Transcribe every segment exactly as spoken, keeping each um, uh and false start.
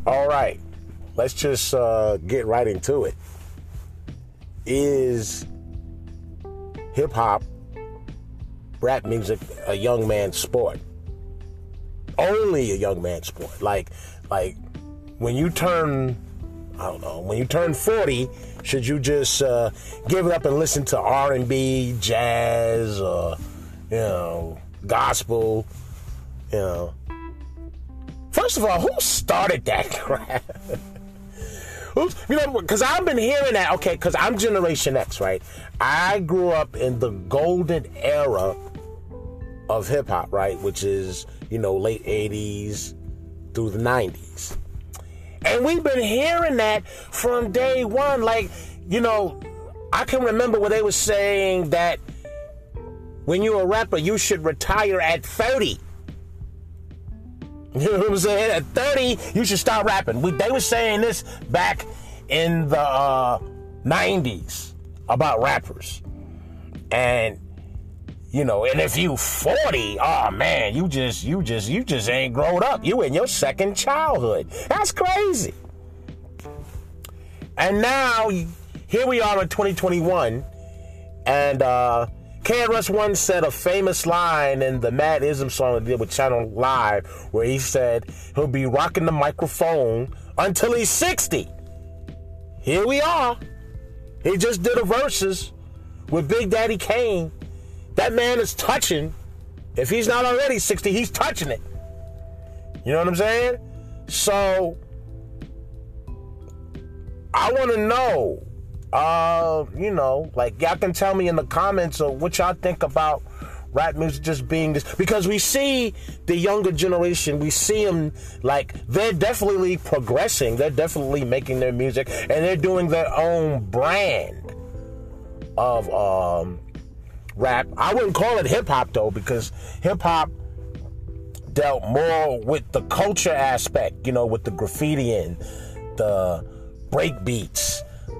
All right, let's just uh, get right into it. Is hip-hop, rap music, a young man's sport? Only a young man's sport. Like, like when you turn, I don't know, when you turn forty, should you just uh, give it up and listen to R and B, jazz, or, you know, gospel, you know? First of all, who started that crap? Who's, you know, because I've been hearing that, okay, because I'm Generation X, right? I grew up in the golden era of hip-hop, right? Which is, you know, late eighties through the nineties. And we've been hearing that from day one. Like, you know, I can remember where they were saying that when you're a rapper, you should retire at thirty. You know what I'm saying? At thirty, you should stop rapping. We, they were saying this back in the uh, nineties about rappers. And, you know, and if you forty, oh man, you just, you just, you just ain't grown up. You in your second childhood. That's crazy. And now, here we are in twenty twenty-one, and uh, K R S One said a famous line in the Mad Ism song he did with Channel Live, where he said he'll be rocking the microphone until he's sixty. Here we are. He just did a verses with Big Daddy Kane. That man is touching. If he's not already sixty, he's touching it. You know what I'm saying? So, I want to know, uh, you know, like, y'all can tell me in the comments of what y'all think about rap music just being this. Because we see the younger generation, we see them, like, they're definitely progressing. They're definitely making their music, and they're doing their own brand of um, rap. I wouldn't call it hip-hop, though, because hip-hop dealt more with the culture aspect, you know, with the graffitiing, the break beats,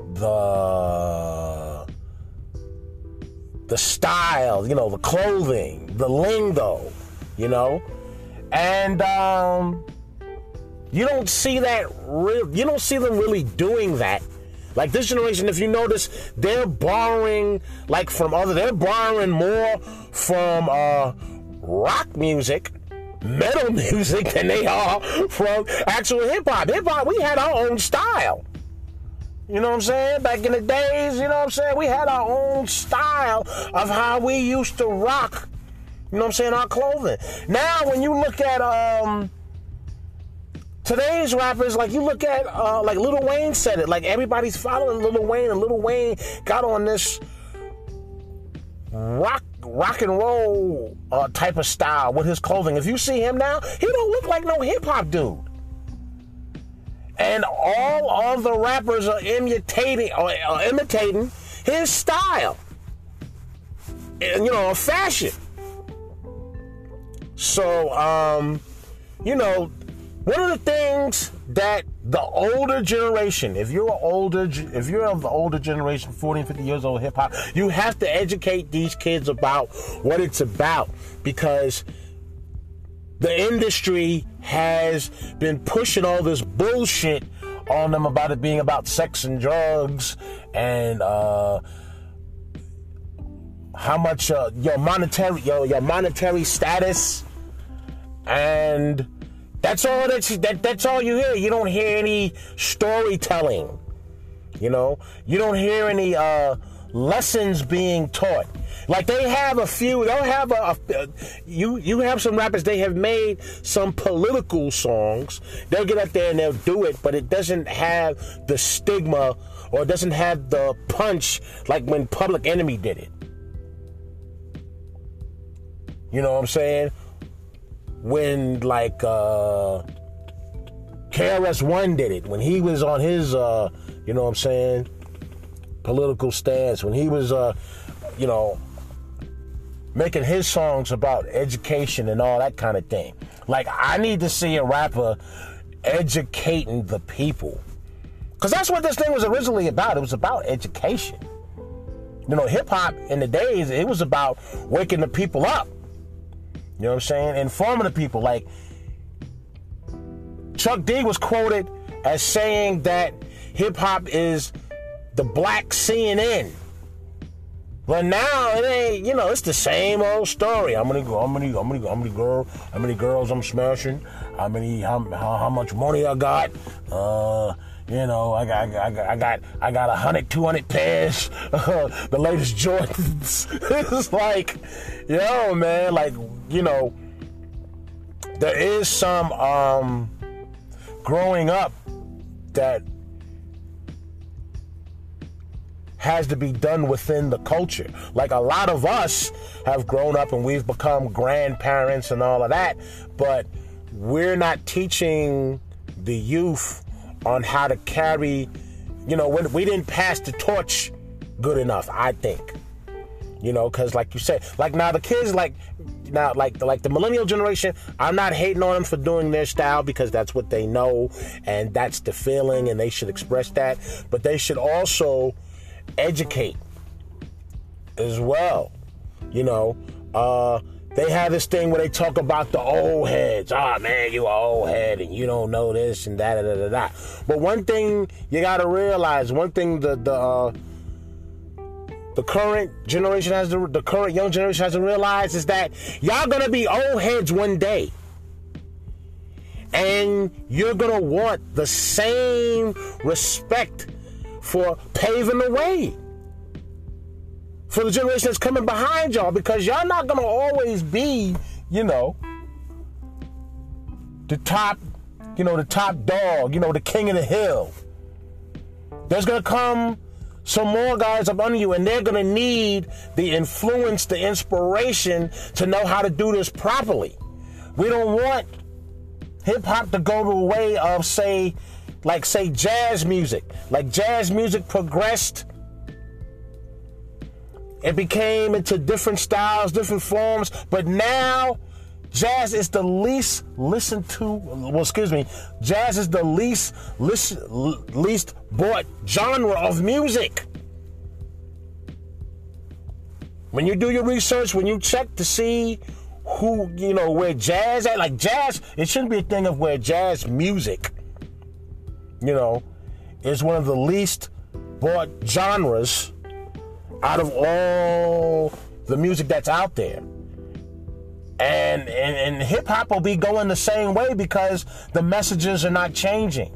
the the style, you know, the clothing, the lingo, you know, and um, you don't see that real. You don't see them really doing that. Like this generation, if you notice, they're borrowing like from other. They're borrowing more from uh, rock music, metal music than they are from actual hip hop. Hip hop, we had our own style. You know what I'm saying? Back in the days, you know what I'm saying? We had our own style of how we used to rock, you know what I'm saying, our clothing. Now, when you look at um, today's rappers, like you look at, uh, like Lil Wayne said it, like everybody's following Lil Wayne, and Lil Wayne got on this rock rock and roll uh, type of style with his clothing. If you see him now, he don't look like no hip-hop dude. And all of the rappers are imitating or uh, imitating his style, and, you know, fashion. So, um, you know, one of the things that the older generation, if you're older, if you're of the older generation, forty, fifty years old hip hop, you have to educate these kids about what it's about, because the industry has been pushing all this bullshit on them about it being about sex and drugs and uh, how much uh, your monetary your, your monetary status, and that's all that's that, that's all you hear. You don't hear any storytelling. You know, you don't hear any uh, lessons being taught. Like they have a few, they'll have a, a, you you have some rappers, they have made some political songs. They'll get up there and they'll do it, but it doesn't have the stigma or it doesn't have the punch like when Public Enemy did it. You know what I'm saying? When like uh, K R S One did it, when he was on his, uh, you know what I'm saying, political stance, when he was, uh, you know, making his songs about education and all that kind of thing. Like, I need to see a rapper educating the people. Because that's what this thing was originally about. It was about education. You know, hip-hop in the days, it was about waking the people up. You know what I'm saying? Informing the people. Like, Chuck D was quoted as saying that hip hop is the black C N N. But now it ain't, you know, it's the same old story. How many, how many, how many, how many girls, how many girls I'm smashing? How many, how, how, how much money I got? Uh, you know, I got, I got, I got, I got a hundred, two hundred pairs, uh, the latest Jordans. It's like, yo, man, like, you know, there is some um, growing up that has to be done within the culture. Like, a lot of us have grown up and we've become grandparents and all of that, but we're not teaching the youth on how to carry, you know, when we didn't pass the torch good enough, I think. You know, because like you said, like now the kids, like now, like like the millennial generation, I'm not hating on them for doing their style because that's what they know and that's the feeling and they should express that. But they should also educate as well. You know, uh, they have this thing where they talk about the old heads. Ah, oh, man, you an old head and you don't know this and that, da, da, da, da. But one thing you got to realize, one thing the the uh, the current generation has to, the current young generation has to realize is that y'all gonna be old heads one day, and you're gonna want the same respect for paving the way for the generation that's coming behind y'all, because y'all not gonna always be, you know, the top, you know, the top dog, you know, the king of the hill. There's gonna come some more guys up under you, and they're gonna need the influence, the inspiration to know how to do this properly. We don't want hip hop to go the way of, say, like, say, jazz music. Like, jazz music progressed. It became into different styles, different forms. But now, jazz is the least listened to, well, excuse me, jazz is the least, listen, least bought genre of music. When you do your research, when you check to see who, you know, where jazz at, like jazz, it shouldn't be a thing of where jazz music, you know, is one of the least bought genres out of all the music that's out there. And, and, and hip-hop will be going the same way because the messages are not changing.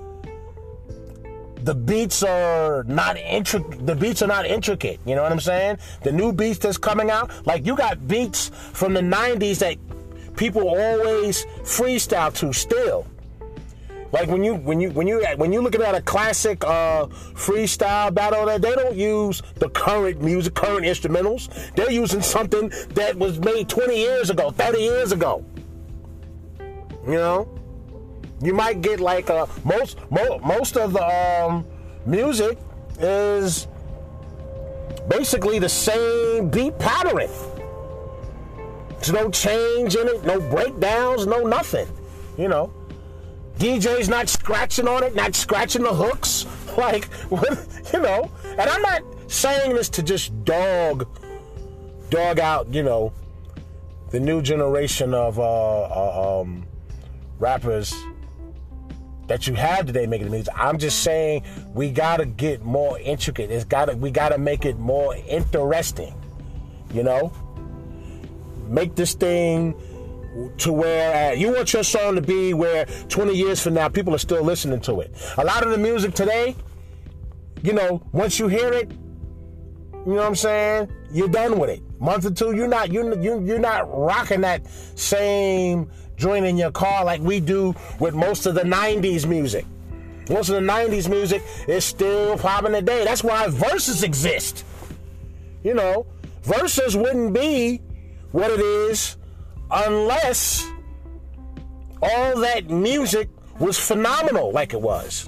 The beats are not intricate. The beats are not intricate. You know what I'm saying? The new beats that's coming out, like you got beats from the nineties that people always freestyle to still. Like when you when you when you when you looking at a classic uh, freestyle battle, that they don't use the current music, current instrumentals. They're using something that was made twenty years ago, thirty years ago. You know, you might get like uh, most mo- most of the um, music is basically the same beat pattern. There's no change in it, no breakdowns, no nothing. You know. D J's not scratching on it, not scratching the hooks, like, you know. And I'm not saying this to just dog, dog out, you know, the new generation of uh, uh, um, rappers that you have today making the music. I'm just saying we gotta get more intricate. It's gotta, we gotta make it more interesting, you know. Make this thing to where uh, you want your song to be where twenty years from now people are still listening to it. A lot of the music today, you know, once you hear it, you know what I'm saying, you're done with it. Month or two, you're not you you you're not rocking that same joint in your car like we do with most of the nineties music. Most of the nineties music is still popping today. That's why verses exist. You know, verses wouldn't be what it is unless all that music was phenomenal like it was.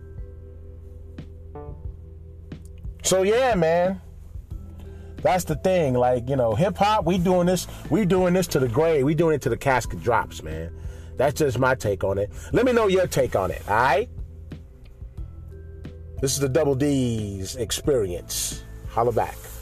So yeah, man. That's the thing. Like, you know, hip hop, we doing this, we doing this to the grave. We doing it to the casket drops, man. That's just my take on it. Let me know your take on it, all right? This is the Double D's experience. Holla back.